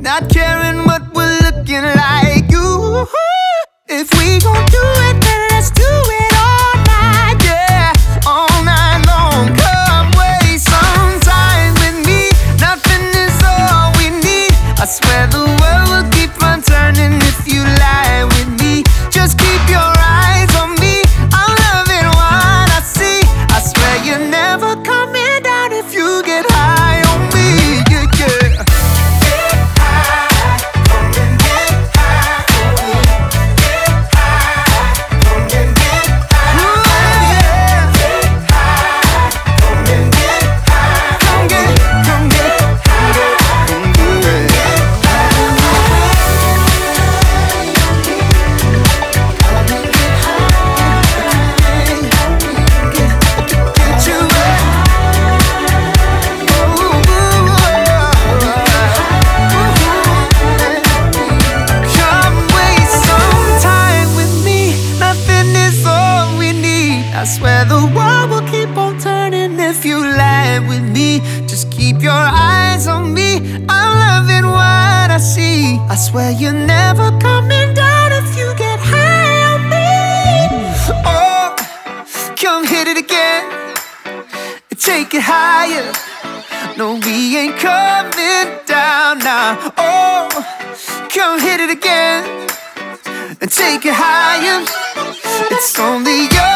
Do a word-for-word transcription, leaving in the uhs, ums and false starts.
not caring what we're looking like. You, if we gon' do it, then let's do it all night, yeah, all night long. Come waste some time with me. Nothing is all we need. I swear the world will keep on turning if you lie with me. Just keep your eyes on me. I'm loving what I see. I swear you're never coming down if you get high on me. Yeah, yeah. Get high, come and get high on me. Get high, come and get high. Ooh, yeah. Get high, come and get high. Come get, come get, come get, come get, get I swear the world will keep on turning if you lie with me. Just keep your eyes on me. I'm loving what I see. I swear you're never coming down if you get high on me. Oh, come hit it again and take it higher. No, we ain't coming down now. Oh, come hit it again and take it higher. It's only you.